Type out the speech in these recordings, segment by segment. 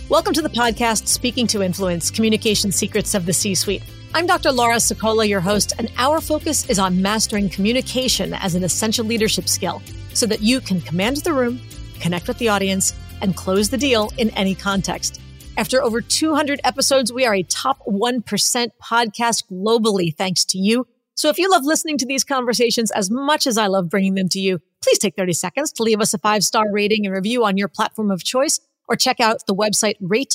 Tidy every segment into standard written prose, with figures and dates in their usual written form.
Welcome to the podcast, Speaking to Influence, Communication Secrets of the C-Suite. I'm Dr. Laura Sicola, your host, and our focus is on mastering communication as an essential leadership skill so that you can command the room, connect with the audience, and close the deal in any context. After over 200 episodes, we are a top 1% podcast globally, thanks to you. So if you love listening to these conversations as much as I love bringing them to you, please take 30 seconds to leave us a 5-star rating and review on your platform of choice, or check out the website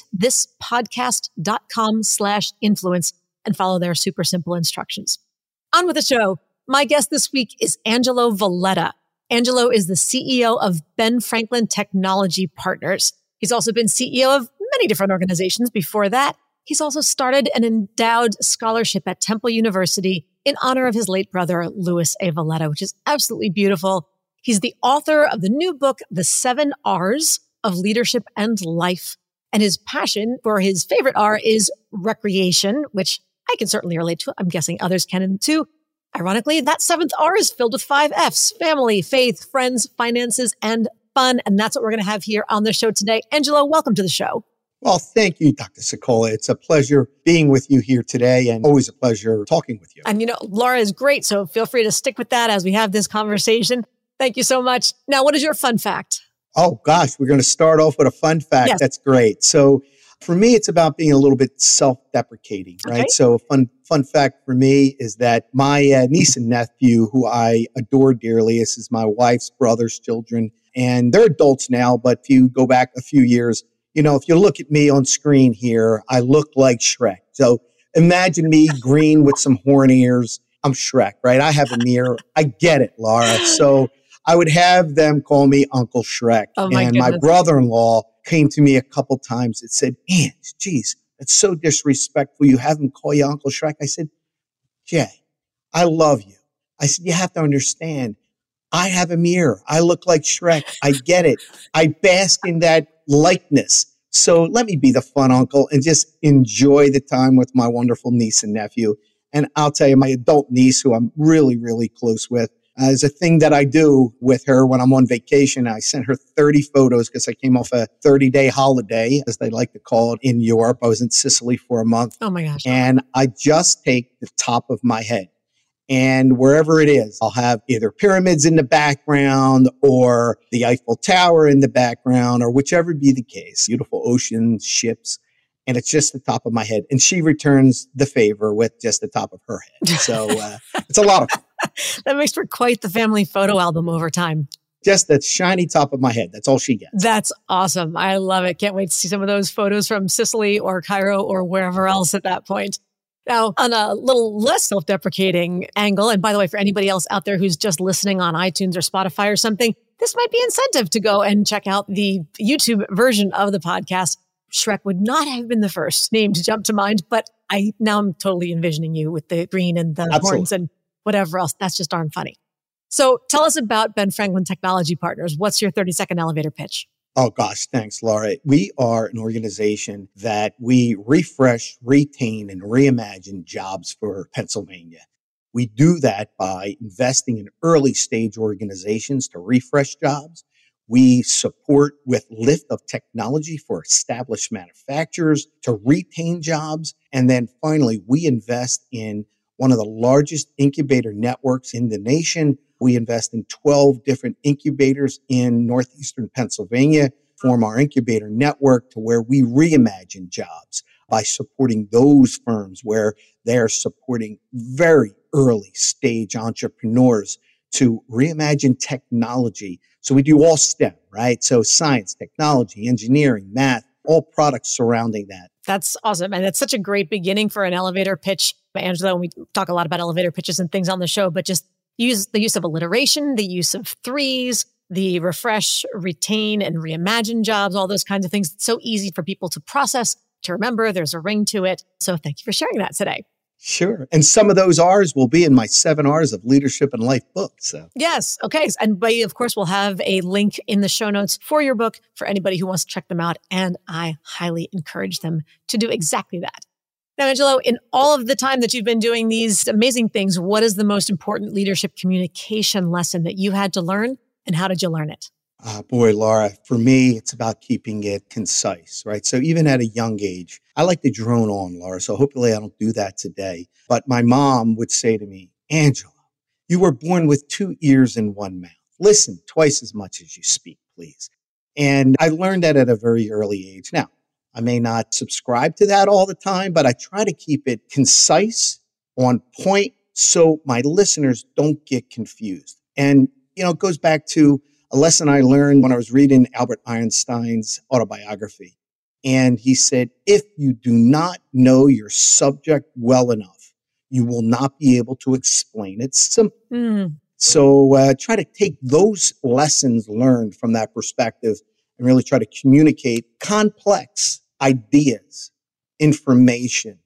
ratethispodcast.com/influence and follow their super simple instructions. On with the show. My guest this week is Angelo Valletta. Angelo is the CEO of Ben Franklin Technology Partners. He's also been CEO of many different organizations before that. He's also started an endowed scholarship at Temple University in honor of his late brother, Louis A. Valletta, which is absolutely beautiful. He's the author of the new book, The 7 R's of Leadership and Life. And his passion for his favorite R is recreation, which I can certainly relate to. I'm guessing others can too. Ironically, that 7th R is filled with 5 F's: family, faith, friends, finances, and fun. And that's what we're going to have here on the show today. Angelo, welcome to the show. Well, thank you, Dr. Sicola. It's a pleasure being with you here today and always a pleasure talking with you. And Laura is great, so feel free to stick with that as we have this conversation. Thank you so much. Now, what is your fun fact? Oh, gosh, we're going to start off with a fun fact. Yes. That's great. So for me, it's about being a little bit self-deprecating, right? Okay. So a fun fact for me is that my niece and nephew, who I adore dearly, this is my wife's brother's children, and they're adults now, but if you go back a few years, if you look at me on screen here, I look like Shrek. So imagine me green with some horn ears. I'm Shrek, right? I have a mirror. I get it, Laura. So I would have them call me Uncle Shrek. Oh my and goodness. my brother-in-law came to me a couple times and said, "Man, geez, that's so disrespectful. You have him call you Uncle Shrek." I said, "Jay, I love you." I said, "You have to understand, I have a mirror. I look like Shrek. I get it. I bask in that likeness. So let me be the fun uncle and just enjoy the time with my wonderful niece and nephew." And I'll tell you, my adult niece, who I'm really, really close with, is a thing that I do with her when I'm on vacation. I sent her 30 photos because I came off a 30-day holiday, as they like to call it in Europe. I was in Sicily for a month. Oh my gosh. And I just take the top of my head. And wherever it is, I'll have either pyramids in the background or the Eiffel Tower in the background, or whichever be the case. Beautiful oceans, ships, and it's just the top of my head. And she returns the favor with just the top of her head. So it's a lot of fun. That makes for quite the family photo album over time. Just that shiny top of my head. That's all she gets. That's awesome. I love it. Can't wait to see some of those photos from Sicily or Cairo or wherever else at that point. Now, on a little less self-deprecating angle, and by the way, for anybody else out there who's just listening on iTunes or Spotify or something, this might be incentive to go and check out the YouTube version of the podcast. Shrek would not have been the first name to jump to mind, but I'm totally envisioning you with the green and the Absolutely. horns and whatever else. That's just darn funny. So tell us about Ben Franklin Technology Partners. What's your 30-second elevator pitch? Oh, gosh. Thanks, Laura. We are an organization that we refresh, retain, and reimagine jobs for Pennsylvania. We do that by investing in early stage organizations to refresh jobs. We support with lift of technology for established manufacturers to retain jobs. And then finally, we invest in one of the largest incubator networks in the nation. We invest in 12 different incubators in northeastern Pennsylvania, form our incubator network to where we reimagine jobs by supporting those firms where they're supporting very early stage entrepreneurs to reimagine technology. So we do all STEM, right? So science, technology, engineering, math, all products surrounding that. That's awesome. And it's such a great beginning for an elevator pitch, Angelo. And we talk a lot about elevator pitches and things on the show, but just use the use of alliteration, the use of threes, the refresh, retain, and reimagine jobs, all those kinds of things. It's so easy for people to process, to remember. There's a ring to it. So thank you for sharing that today. Sure. And some of those R's will be in my 7 R's of Leadership and Life book. So yes. Okay. And we, of course, will have a link in the show notes for your book for anybody who wants to check them out. And I highly encourage them to do exactly that. Now, Angelo, in all of the time that you've been doing these amazing things, what is the most important leadership communication lesson that you had to learn, and how did you learn it? Boy, Laura, for me, it's about keeping it concise, right? So even at a young age, I like to drone on, Laura. So hopefully I don't do that today. But my mom would say to me, Angela, you were born with two ears and one mouth. Listen twice as much as you speak, please. And I learned that at a very early age. Now, I may not subscribe to that all the time, but I try to keep it concise, on point, so my listeners don't get confused. And, it goes back to a lesson I learned when I was reading Albert Einstein's autobiography. And he said, if you do not know your subject well enough, you will not be able to explain it simply. So try to take those lessons learned from that perspective and really try to communicate complex ideas, information,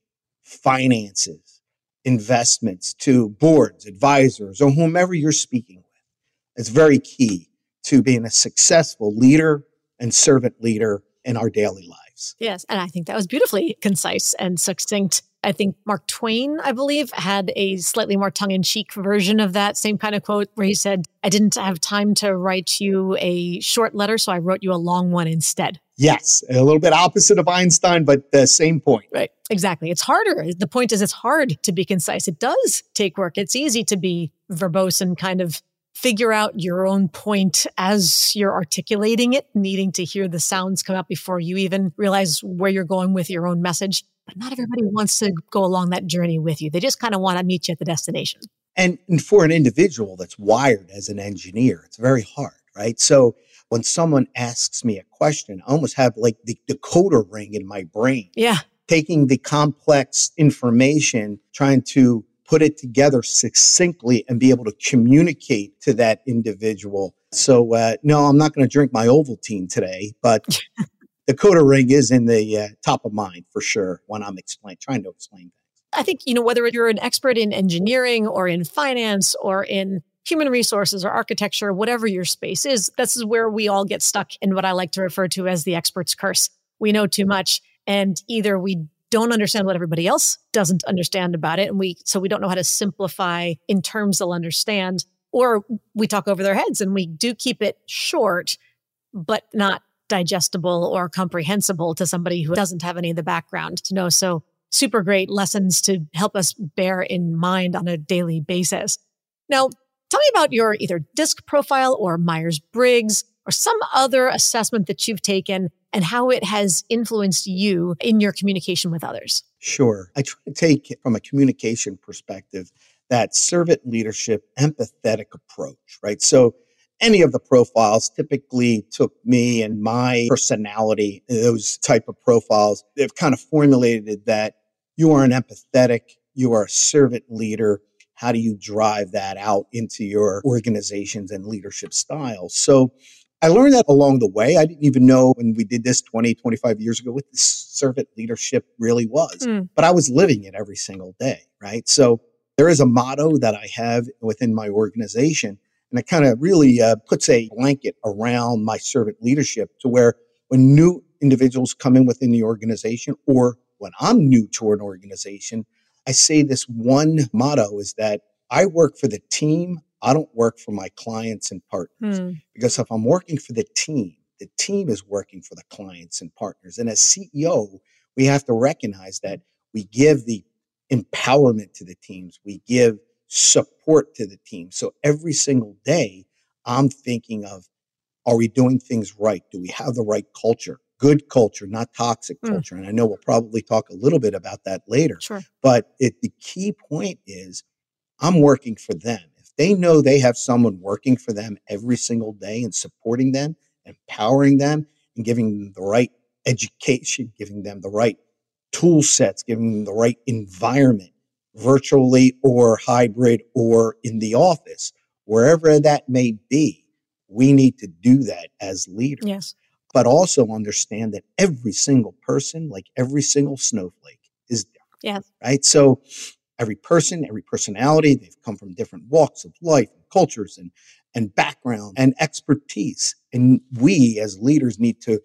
finances, investments to boards, advisors, or whomever you're speaking with. It's very key to being a successful leader and servant leader in our daily lives. Yes. And I think that was beautifully concise and succinct. I think Mark Twain, I believe, had a slightly more tongue-in-cheek version of that same kind of quote where he said, I didn't have time to write you a short letter, so I wrote you a long one instead. Yes, a little bit opposite of Einstein, but the same point. Right. Exactly. It's harder. The point is it's hard to be concise. It does take work. It's easy to be verbose and kind of figure out your own point as you're articulating it, needing to hear the sounds come out before you even realize where you're going with your own message. But not everybody wants to go along that journey with you. They just kind of want to meet you at the destination. And for an individual that's wired as an engineer, it's very hard, right? So when someone asks me a question, I almost have like the decoder ring in my brain. Yeah. Taking the complex information, trying to put it together succinctly and be able to communicate to that individual. So, no, I'm not going to drink my Ovaltine today, but the decoder ring is in the top of mind for sure when I'm trying to explain things. I think, whether you're an expert in engineering or in finance or in human resources or architecture, whatever your space is, this is where we all get stuck in what I like to refer to as the expert's curse. We know too much, and either we don't understand what everybody else doesn't understand about it, and so we don't know how to simplify in terms they'll understand, or we talk over their heads and we do keep it short, but not digestible or comprehensible to somebody who doesn't have any of the background to know. So super great lessons to help us bear in mind on a daily basis. Now, tell me about your either DISC profile or Myers-Briggs or some other assessment that you've taken and how it has influenced you in your communication with others. Sure. I try to take, from a communication perspective, that servant leadership, empathetic approach, right? So any of the profiles typically took me and my personality, those type of profiles, they've kind of formulated that you are an empathetic, you are a servant leader. How do you drive that out into your organizations and leadership styles? So I learned that along the way. I didn't even know when we did this 20, 25 years ago what this servant leadership really was. But I was living it every single day, right? So there is a motto that I have within my organization, and it kind of really puts a blanket around my servant leadership to where when new individuals come in within the organization or when I'm new to an organization, I say this one motto is that I work for the team. I don't work for my clients and partners. Because if I'm working for the team is working for the clients and partners. And as CEO, we have to recognize that we give the empowerment to the teams. We give support to the team. So every single day, I'm thinking of, are we doing things right? Do we have the right culture? Good culture, not toxic culture. And I know we'll probably talk a little bit about that later. Sure. But the key point is I'm working for them. If they know they have someone working for them every single day and supporting them, empowering them, and giving them the right education, giving them the right tool sets, giving them the right environment, virtually or hybrid or in the office, wherever that may be, we need to do that as leaders. Yes. But also understand that every single person, like every single snowflake, is different. Yes. Right? So every person, every personality, they've come from different walks of life and cultures and background and expertise. And we as leaders need to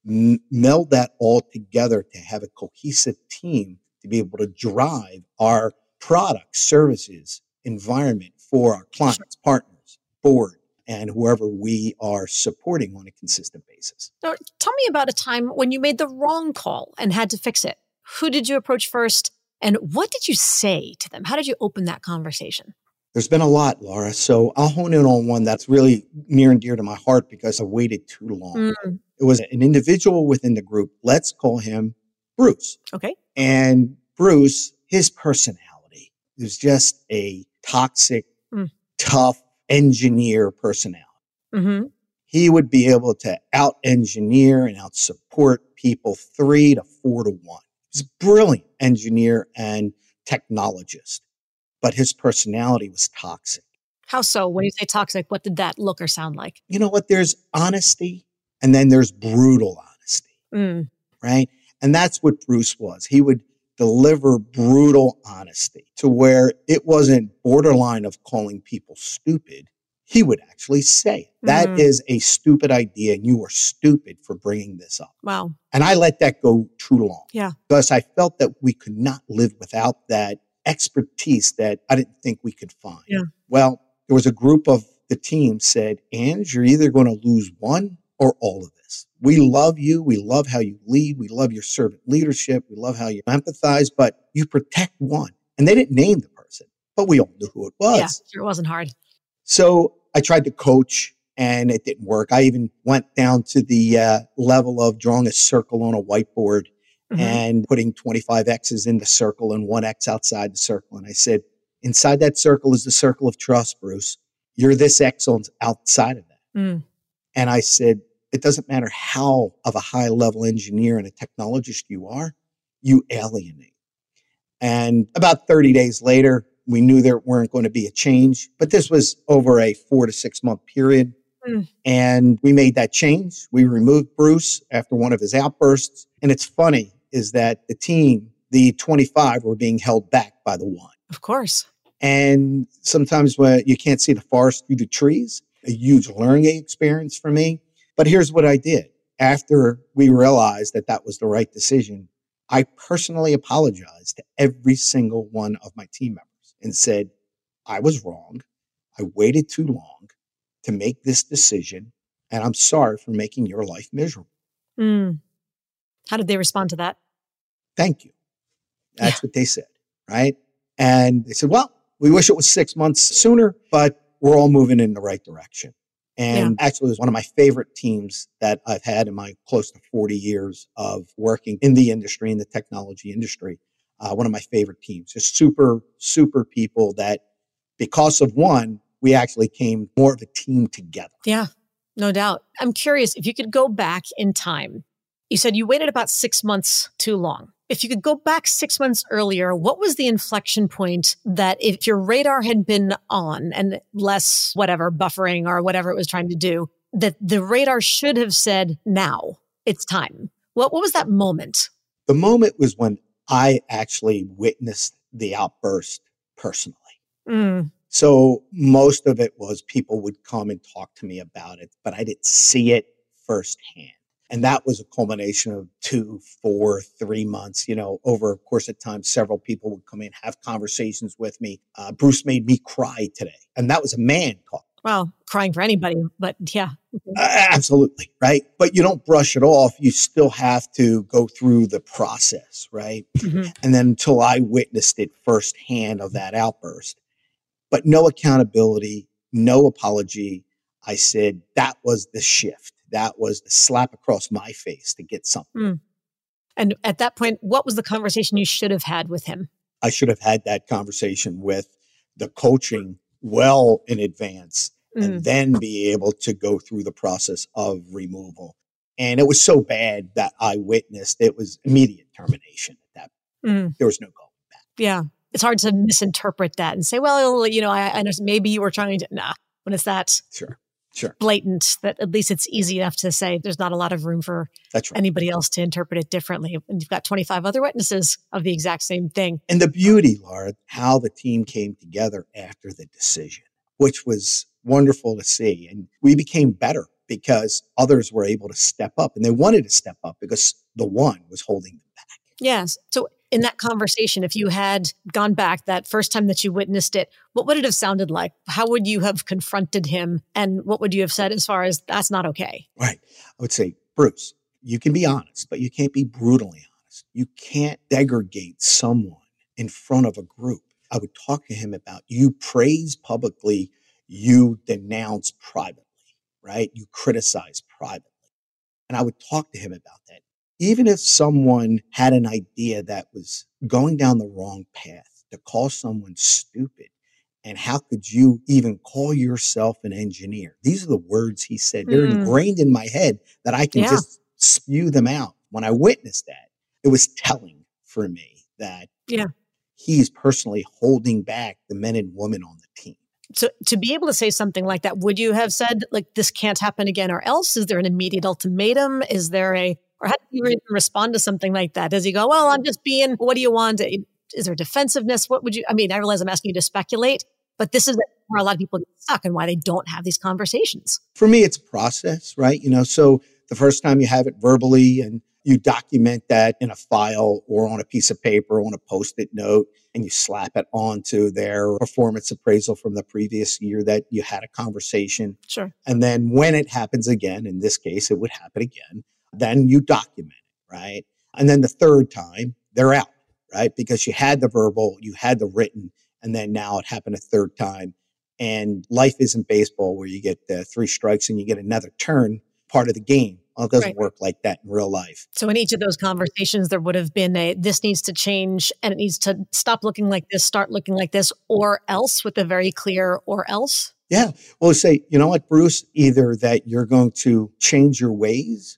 meld that all together to have a cohesive team to be able to drive our products, services, environment for our clients, partners, board, and whoever we are supporting on a consistent basis. So tell me about a time when you made the wrong call and had to fix it. Who did you approach first? And what did you say to them? How did you open that conversation? There's been a lot, Laura. So I'll hone in on one that's really near and dear to my heart because I waited too long. It was an individual within the group. Let's call him Bruce. Okay. And Bruce, his personality was just a toxic, tough engineer personality. Mm-hmm. He would be able to out-engineer and out-support people 3 to 4 to 1. He's a brilliant engineer and technologist, but his personality was toxic. How so? When you say toxic, what did that look or sound like? You know what? There's honesty and then there's brutal honesty, right? And that's what Bruce was. He would deliver brutal honesty to where it wasn't borderline of calling people stupid. He would actually say it. That is a stupid idea and you are stupid for bringing this up. Wow. And I let that go too long. Yeah. Because I felt that we could not live without that expertise that I didn't think we could find. Yeah. Well, there was a group of the team said, Ange, you're either going to lose one or all of this. We love you. We love how you lead. We love your servant leadership. We love how you empathize, but you protect one. And they didn't name the person, but we all knew who it was. Yeah, sure, it wasn't hard. So I tried to coach and it didn't work. I even went down to the level of drawing a circle on a whiteboard and putting 25 X's in the circle and 1 X outside the circle. And I said, inside that circle is the circle of trust, Bruce. You're this X on outside of that. And I said, it doesn't matter how of a high level engineer and a technologist you are, you alienate. And about 30 days later, we knew there weren't going to be a change, but this was over a 4 to 6 month period. And we made that change. We removed Bruce after one of his outbursts. And it's funny is that the team, the 25 were being held back by the 1. Of course. And sometimes when you can't see the forest through the trees, a huge learning experience for me. But here's what I did. After we realized that that was the right decision, I personally apologized to every single one of my team members and said, I was wrong. I waited too long to make this decision, and I'm sorry for making your life miserable. How did they respond to that? Thank you. That's what they said, right? And they said, well, we wish it was 6 months sooner, but we're all moving in the right direction. And actually, it was one of my favorite teams that I've had in my close to 40 years of working in the industry, in the technology industry. One of my favorite teams, just super, super people that because of one, we actually came more of a team together. Yeah, no doubt. I'm curious if you could go back in time. You said you waited about 6 months too long. If you could go back 6 months earlier, what was the inflection point that if your radar had been on and less whatever buffering or whatever it was trying to do, that the radar should have said, now it's time? What was that moment? The moment was when I actually witnessed the outburst personally. So most of it was people would come and talk to me about it, but I didn't see it firsthand. And that was a culmination of 2, 4, 3 months, over a course of time, several people would come in, have conversations with me. Bruce made me cry today. And that was a man talking. Well, crying for anybody, but yeah. Absolutely. Right. But you don't brush it off. You still have to go through the process. Right. And then until I witnessed it firsthand of that outburst, but no accountability, no apology. I said, that was the shift. That was the slap across my face to get something. And at that point, what was the conversation you should have had with him? I should have had that conversation with the coaching well in advance and then be able to go through the process of removal. And it was so bad that I witnessed it was immediate termination at that point. There was no going back. Yeah. It's hard to misinterpret that and say, well, I know maybe you were trying to, when it's that. Sure. Blatant, that at least it's easy enough to say there's not a lot of room for anybody else to interpret it differently. And you've got 25 other witnesses of the exact same thing. And the beauty, Laura, how the team came together after the decision, which was wonderful to see. And we became better because others were able to step up and they wanted to step up because the one was holding them back. Yes. So in that conversation, if you had gone back that first time that you witnessed it, what would it have sounded like? How would you have confronted him? And what would you have said as far as that's not okay? Right. I would say, Bruce, you can be honest, but you can't be brutally honest. You can't degrade someone in front of a group. I would talk to him about you praise publicly, you denounce privately, right? You criticize privately. And I would talk to him about that. Even if someone had an idea that was going down the wrong path, to call someone stupid, and how could you even call yourself an engineer? These are the words he said. They're ingrained in my head that I can just spew them out. When I witnessed that, it was telling for me that he's personally holding back the men and women on the team. So to be able to say something like that, would you have said, like, this can't happen again or else? Is there an immediate ultimatum? Is there or how do you even respond to something like that? Does he go, well, I'm just being, what do you want? Is there defensiveness? What would you, I realize I'm asking you to speculate, but this is where a lot of people get stuck and why they don't have these conversations. For me, it's a process, right? So the first time you have it verbally and you document that in a file or on a piece of paper, or on a Post-it note, and you slap it onto their performance appraisal from the previous year that you had a conversation. Sure. And then when it happens again, in this case, it would happen again, then you document it, right? And then the third time, they're out, right? Because you had the verbal, you had the written, and then now it happened a third time. And life isn't baseball where you get 3 strikes and you get another turn, part of the game. Well, it doesn't work like that in real life. So in each of those conversations, there would have been this needs to change and it needs to stop looking like this, start looking like this, or else, with a very clear or else. Yeah. Well, say, you know what, Bruce, either that you're going to change your ways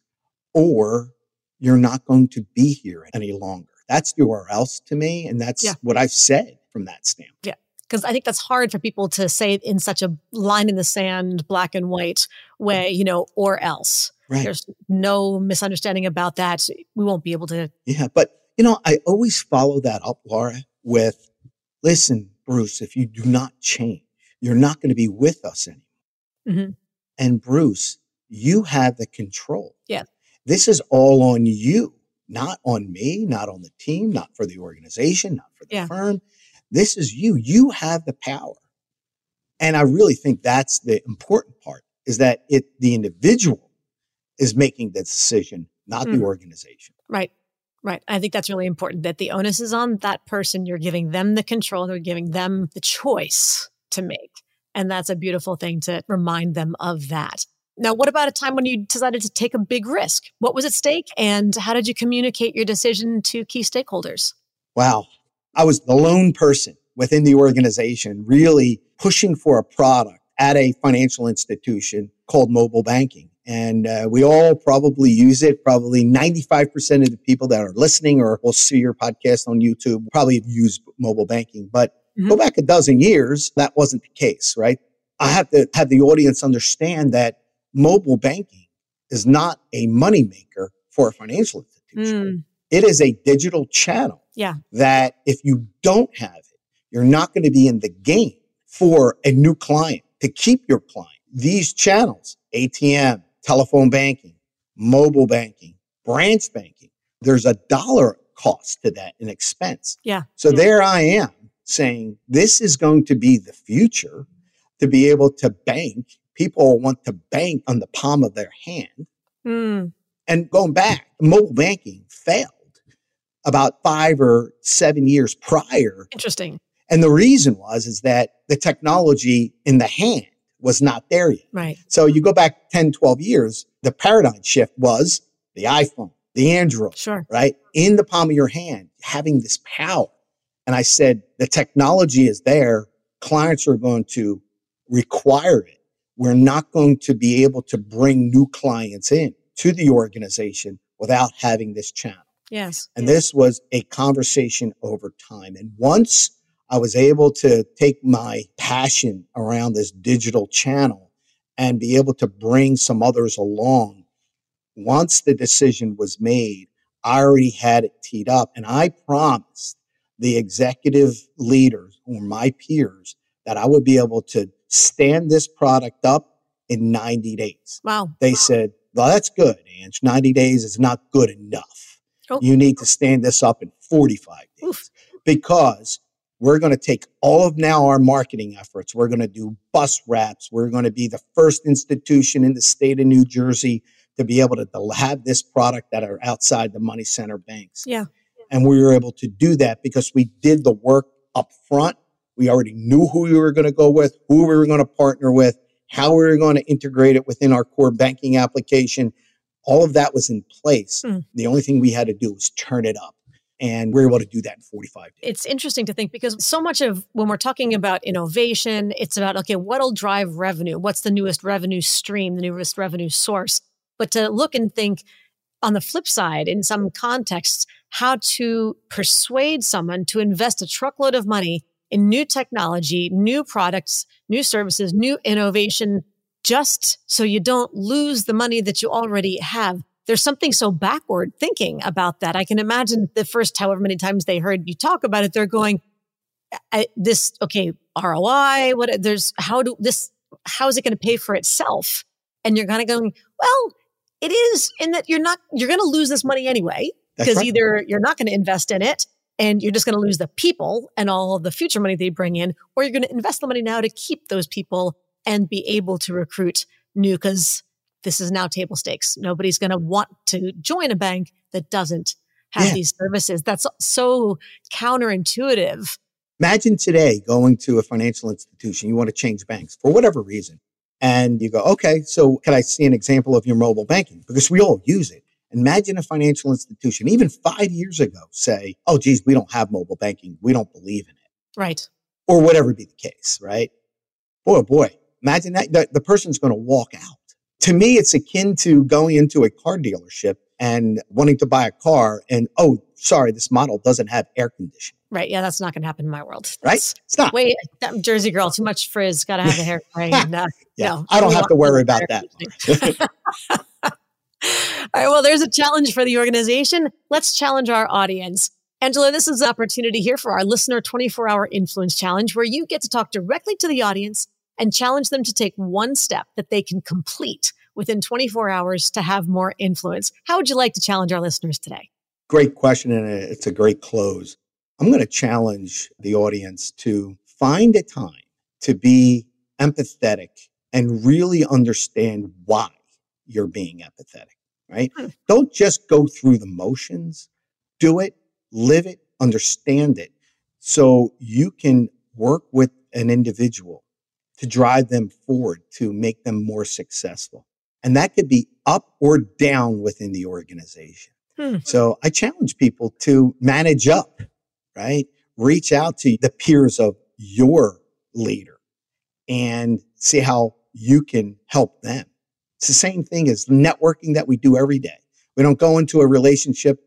or you're not going to be here any longer. That's the or else to me. And that's what I've said from that standpoint. Yeah. Because I think that's hard for people to say in such a line in the sand, black and white way, or else. Right. There's no misunderstanding about that. We won't be able to. Yeah. But, I always follow that up, Laura, with, listen, Bruce, if you do not change, you're not going to be with us anymore. Mm-hmm. And Bruce, you have the control. Yeah. This is all on you, not on me, not on the team, not for the organization, not for the firm. This is you. You have the power. And I really think that's the important part, is that the individual is making the decision, not the organization. Right. Right. I think that's really important, that the onus is on that person. You're giving them the control. You're giving them the choice to make. And that's a beautiful thing to remind them of that. Now, what about a time when you decided to take a big risk? What was at stake and how did you communicate your decision to key stakeholders? Wow. I was the lone person within the organization really pushing for a product at a financial institution called mobile banking. And we all probably use it. Probably 95% of the people that are listening or will see your podcast on YouTube probably have used mobile banking. But go back a dozen years, that wasn't the case, right? I have to have the audience understand that mobile banking is not a moneymaker for a financial institution. It is a digital channel that if you don't have it, you're not going to be in the game for a new client to keep your client. These channels, ATM, telephone banking, mobile banking, branch banking, there's a dollar cost to that, an expense. So there I am saying this is going to be the future, to be able to bank. People want to bank on the palm of their hand. And going back, mobile banking failed about 5 or 7 years prior. Interesting. And the reason is that the technology in the hand was not there yet. Right. So you go back 10, 12 years, the paradigm shift was the iPhone, the Android, right? In the palm of your hand, having this power. And I said, the technology is there. Clients are going to require it. We're not going to be able to bring new clients in to the organization without having this channel. Yes. And this was a conversation over time. And once I was able to take my passion around this digital channel and be able to bring some others along, once the decision was made, I already had it teed up. And I promised the executive leaders or my peers that I would be able to stand this product up in 90 days. Wow. They said, well, that's good, Ange. 90 days is not good enough. Oh, You need to stand this up in 45 days oof. because we're going to take all of now our marketing efforts. We're going to do bus wraps. We're going to be the first institution in the state of New Jersey to be able to have this product that are outside the money center banks. Yeah. And we were able to do that because we did the work up front. We already knew who we were going to go with, who we were going to partner with, how we were going to integrate it within our core banking application. All of that was in place. The only thing we had to do was turn it up. And we're able to do that in 45 days. It's interesting to think because so much of when we're talking about innovation, it's about, okay, what'll drive revenue? What's the newest revenue stream, the newest revenue source? But to look and think on the flip side, in some contexts, how to persuade someone to invest a truckload of money in new technology, new products, new services, new innovation, just so you don't lose the money that you already have. There's something so backward thinking about that. I can imagine the first however many times they heard you talk about it, they're going, ROI, how is it going to pay for itself? And you're kind of going, well, it is in that you're going to lose this money anyway, because either you're not going to invest in it and you're just going to lose the people and all of the future money they bring in, or you're going to invest the money now to keep those people and be able to recruit new, because this is now table stakes. Nobody's going to want to join a bank that doesn't have these services. That's so counterintuitive. Imagine today going to a financial institution. You want to change banks for whatever reason. And you go, okay, so can I see an example of your mobile banking? Because we all use it. Imagine a financial institution, even 5 years ago, say, oh, geez, we don't have mobile banking. We don't believe in it. Right. Or whatever be the case, right? Boy, imagine that the person's going to walk out. To me, it's akin to going into a car dealership and wanting to buy a car and, oh, sorry, this model doesn't have air conditioning. Right. Yeah, that's not going to happen in my world. Right? It's not. Wait, I'm Jersey girl, too much frizz, got to have the hair brain. No, I don't have to worry about that. All right, well, there's a challenge for the organization. Let's challenge our audience. Angelo, this is an opportunity here for our listener 24-hour influence challenge, where you get to talk directly to the audience and challenge them to take one step that they can complete within 24 hours to have more influence. How would you like to challenge our listeners today? Great question, and it's a great close. I'm going to challenge the audience to find a time to be empathetic and really understand why you're being empathetic, right? Don't just go through the motions. Do it, live it, understand it, so you can work with an individual to drive them forward, to make them more successful. And that could be up or down within the organization. So I challenge people to manage up, right? Reach out to the peers of your leader and see how you can help them. It's the same thing as networking that we do every day. We don't go into a relationship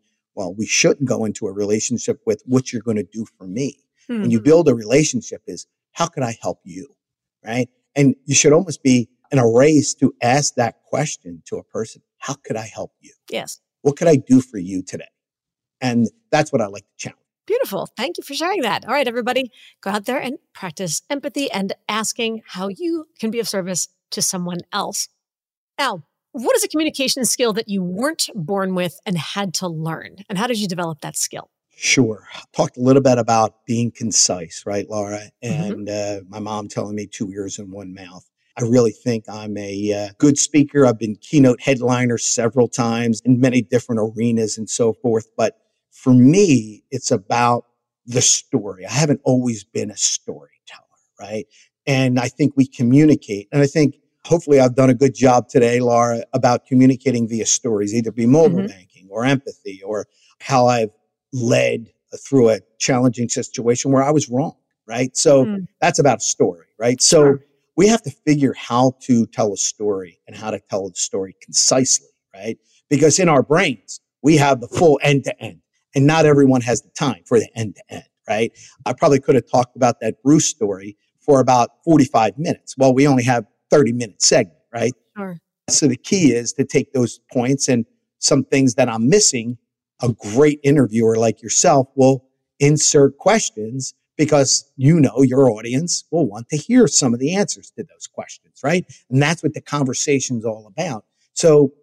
we shouldn't go into a relationship with what you're going to do for me. When you build a relationship is, how can I help you? Right? And you should almost be in a race to ask that question to a person. How could I help you? Yes. What could I do for you today? And that's what I like to challenge. Beautiful. Thank you for sharing that. All right, everybody, go out there and practice empathy and asking how you can be of service to someone else. Now, what is a communication skill that you weren't born with and had to learn? And how did you develop that skill? Sure. Talked a little bit about being concise, right, Laura? And my mom telling me 2 ears and one mouth. I really think I'm a good speaker. I've been keynote headliner several times in many different arenas and so forth. But for me, it's about the story. I haven't always been a storyteller, right? And I think we communicate. And I think hopefully I've done a good job today, Laura, about communicating via stories, either be mobile banking or empathy, or how I've led through a challenging situation where I was wrong, right? So that's about a story, right? So we have to figure how to tell a story and how to tell the story concisely, right? Because in our brains, we have the full end to end, and not everyone has the time for the end to end, right? I probably could have talked about that Bruce story for about 45 minutes. Well, we only have 30-minute segment, right? Sure. So the key is to take those points and some things that I'm missing. A great interviewer like yourself will insert questions because your audience will want to hear some of the answers to those questions, right? And that's what the conversation's all about. So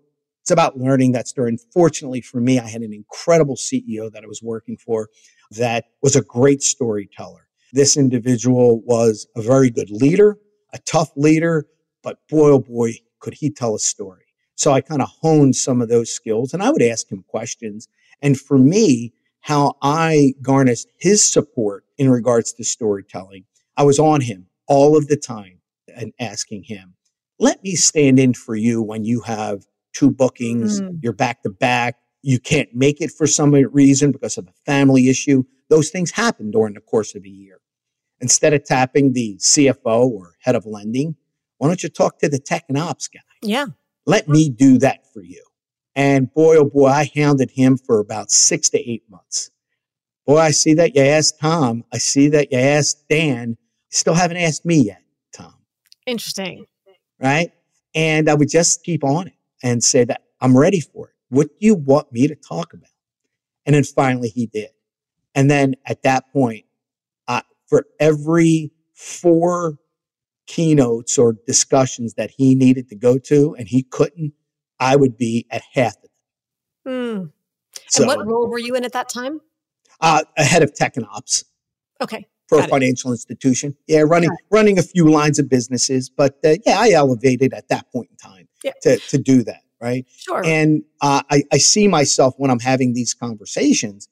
It's about learning that story. And fortunately for me, I had an incredible CEO that I was working for that was a great storyteller. This individual was a very good leader, a tough leader, but boy, oh boy, could he tell a story. So I kind of honed some of those skills and I would ask him questions. And for me, how I garnished his support in regards to storytelling, I was on him all of the time and asking him, let me stand in for you when you have 2 bookings, you're back to back, you can't make it for some reason because of a family issue. Those things happen during the course of a year. Instead of tapping the CFO or head of lending, why don't you talk to the tech and ops guy? Yeah. Let me do that for you. And boy, oh boy, I hounded him for about 6 to 8 months. Boy, I see that you asked Tom. I see that you asked Dan. You still haven't asked me yet, Tom. Interesting. Right? And I would just keep on it and say that I'm ready for it. What do you want me to talk about? And then finally he did. And then at that point, for every 4 keynotes or discussions that he needed to go to and he couldn't, I would be at half of them. So, and what role were you in at that time? Head of tech and ops. Okay. For a financial institution. Yeah, running a few lines of businesses. But I elevated at that point in time to do that, right? Sure. And I see myself when I'm having these conversations,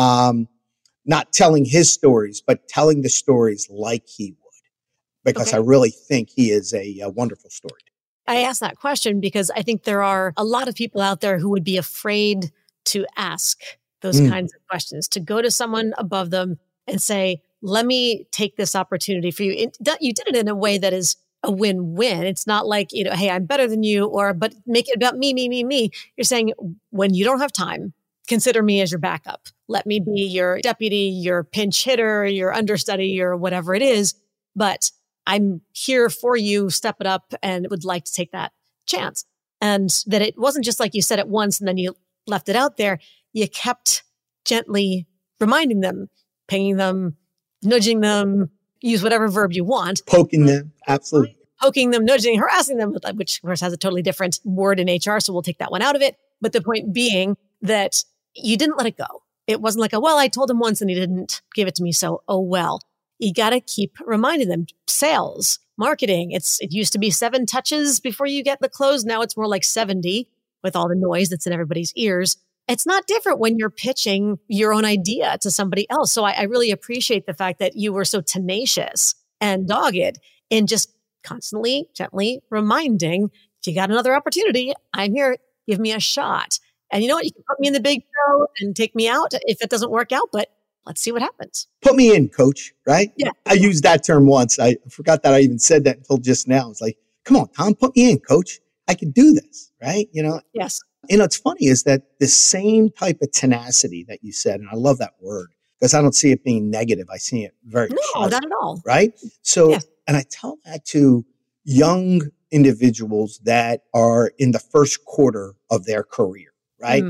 not telling his stories, but telling the stories like he would. Because I really think he is a wonderful storyteller. I asked that question because I think there are a lot of people out there who would be afraid to ask those kinds of questions, to go to someone above them and say, let me take this opportunity for you. You did it in a way that is a win-win. It's not like, hey, I'm better than you, but make it about me, me, me, me. You're saying when you don't have time, consider me as your backup. Let me be your deputy, your pinch hitter, your understudy, or whatever it is. But I'm here for you, step it up, and would like to take that chance. And that it wasn't just like you said it once and then you left it out there. You kept gently reminding them, pinging them, nudging them, use whatever verb you want. Poking them, absolutely. Poking them, nudging, harassing them, which of course has a totally different word in HR, so we'll take that one out of it. But the point being that you didn't let it go. It wasn't like, I told him once and he didn't give it to me, so oh well. You got to keep reminding them. Sales, marketing, it used to be 7 touches before you get the close. Now it's more like 70 with all the noise that's in everybody's ears. It's not different when you're pitching your own idea to somebody else. So I really appreciate the fact that you were so tenacious and dogged in just constantly, gently reminding, if you got another opportunity, I'm here, give me a shot. And you know what? You can put me in the big show and take me out if it doesn't work out, but let's see what happens. Put me in, coach, right? Yeah. I used that term once. I forgot that I even said that until just now. It's like, come on, Tom, put me in, coach. I could do this, right? Yes. What's funny is that the same type of tenacity that you said, and I love that word because I don't see it being negative. I see it very positive, not at all. Right? So, and I tell that to young individuals that are in the first quarter of their career, right?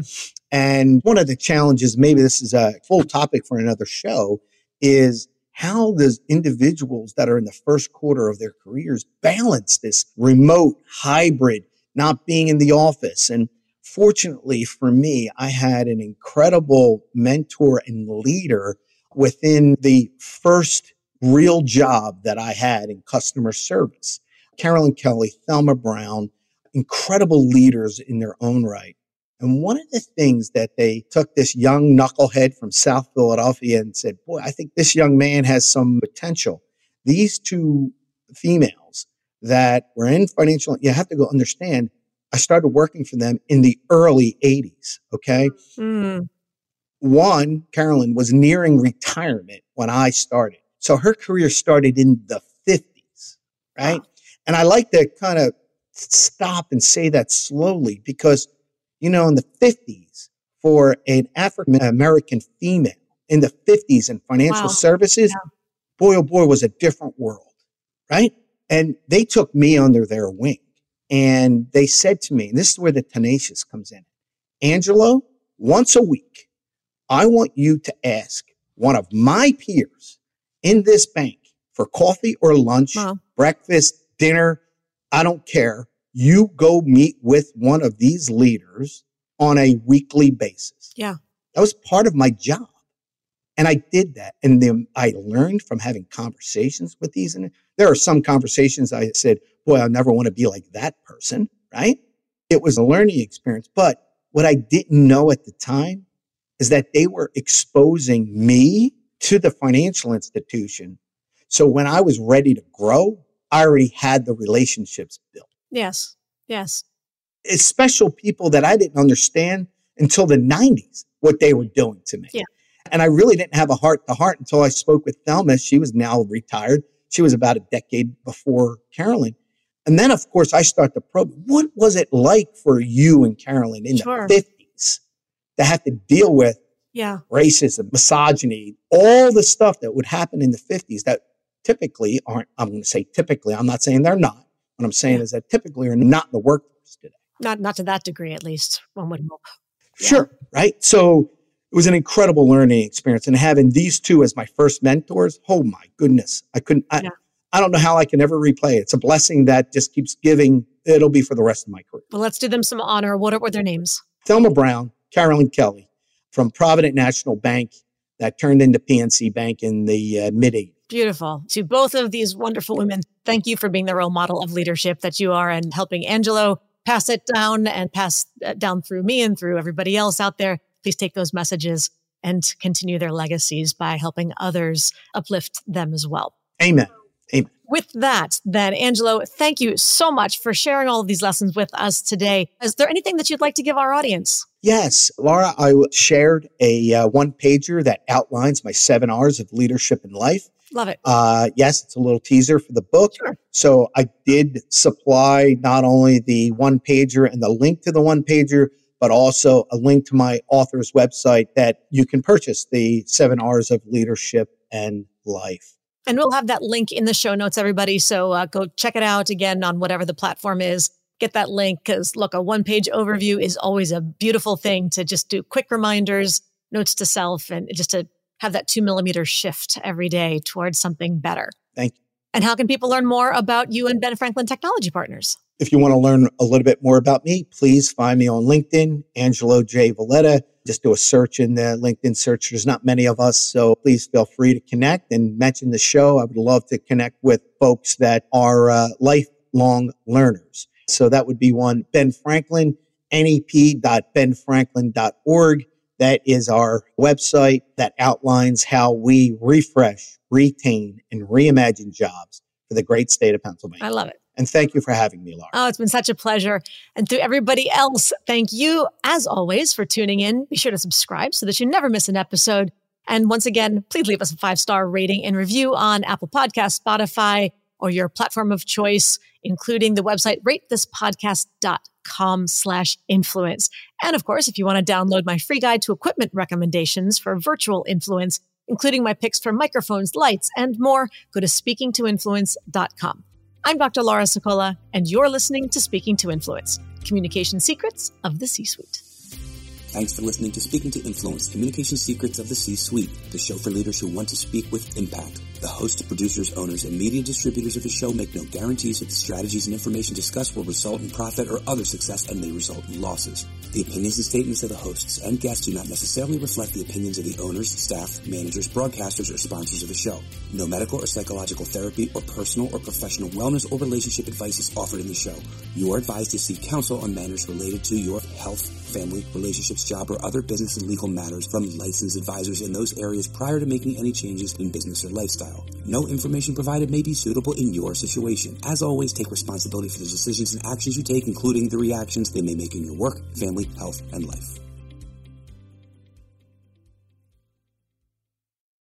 And one of the challenges, maybe this is a full topic for another show, is how does individuals that are in the first quarter of their careers balance this remote, hybrid, not being in the office? And fortunately for me, I had an incredible mentor and leader within the first real job that I had in customer service. Carolyn Kelly, Thelma Brown, incredible leaders in their own right. And one of the things that they took this young knucklehead from South Philadelphia and said, boy, I think this young man has some potential. These 2 females that were in financial, you have to go understand, I started working for them in the early 80s, okay? One, Carolyn, was nearing retirement when I started. So her career started in the 50s, right? Wow. And I like to kind of stop and say that slowly because in the 50s, for an African-American female in the 50s in financial services, boy, oh boy, was a different world, right? And they took me under their wing. And they said to me, and this is where the tenacious comes in, Angelo, once a week, I want you to ask one of my peers in this bank for coffee or lunch, breakfast, dinner, I don't care. you go meet with one of these leaders on a weekly basis. Yeah. That was part of my job. And I did that. And then I learned from having conversations with these. And there are some conversations I said, boy, I never want to be like that person, right? It was a learning experience. But what I didn't know at the time is that they were exposing me to the financial institution. So when I was ready to grow, I already had the relationships built. Yes. Yes. It's special people that I didn't understand until the 90s, what they were doing to me. Yeah. And I really didn't have a heart-to-heart until I spoke with Thelma. She was now retired. She was about a decade before Carolyn. And then, of course, I start to probe, what was it like for you and Carolyn in the 50s to have to deal with racism, misogyny, all the stuff that would happen in the 50s that typically aren't, I'm going to say typically, I'm not saying they're not. What I'm saying is that typically are not in the workforce today. Not to that degree, at least, one would hope. Sure, right? So it was an incredible learning experience. And having these two as my first mentors, oh my goodness, I don't know how I can ever replay it. It's a blessing that just keeps giving. It'll be for the rest of my career. Well, let's do them some honor. What were their names? Thelma Brown, Carolyn Kelly from Provident National Bank that turned into PNC Bank in the mid-80s. Beautiful. To both of these wonderful women, thank you for being the role model of leadership that you are and helping Angelo pass it down and pass down through me and through everybody else out there. Please take those messages and continue their legacies by helping others uplift them as well. Amen. Amen. With that, then, Angelo, thank you so much for sharing all of these lessons with us today. Is there anything that you'd like to give our audience? Yes, Laura, I shared a one-pager that outlines my 7 R's of leadership in life. Love it. Yes, it's a little teaser for the book. Sure. So I did supply not only the one-pager and the link to the one-pager, but also a link to my author's website that you can purchase the 7 R's of leadership and life. And we'll have that link in the show notes, everybody. So go check it out again on whatever the platform is. Get that link because, look, a one-page overview is always a beautiful thing to just do quick reminders, notes to self, and just to have that 2 millimeter shift every day towards something better. Thank you. And how can people learn more about you and Ben Franklin Technology Partners? If you want to learn a little bit more about me, please find me on LinkedIn, Angelo J. Valletta. Just do a search in the LinkedIn search. There's not many of us, so please feel free to connect and mention the show. I would love to connect with folks that are lifelong learners. So that would be one. Ben Franklin, nep.benfranklin.org. That is our website that outlines how we refresh, retain, and reimagine jobs for the great state of Pennsylvania. I love it. And thank you for having me, Laura. Oh, it's been such a pleasure. And to everybody else, thank you, as always, for tuning in. Be sure to subscribe so that you never miss an episode. And once again, please leave us a 5-star rating and review on Apple Podcasts, Spotify, or your platform of choice, including the website ratethispodcast.com/influence. And of course, if you want to download my free guide to equipment recommendations for virtual influence, including my picks for microphones, lights, and more, go to speakingtoinfluence.com. I'm Dr. Laura Sicola, and you're listening to Speaking to Influence, Communication Secrets of the C-Suite. Thanks for listening to Speaking to Influence, Communication Secrets of the C-Suite, the show for leaders who want to speak with impact. The hosts, producers, owners, and media distributors of the show make no guarantees that the strategies and information discussed will result in profit or other success and may result in losses. The opinions and statements of the hosts and guests do not necessarily reflect the opinions of the owners, staff, managers, broadcasters, or sponsors of the show. No medical or psychological therapy or personal or professional wellness or relationship advice is offered in the show. You are advised to seek counsel on matters related to your health, family, relationships, job, or other business and legal matters from licensed advisors in those areas prior to making any changes in business or lifestyle. No information provided may be suitable in your situation. As always, take responsibility for the decisions and actions you take, including the reactions they may make in your work, family, health, and life.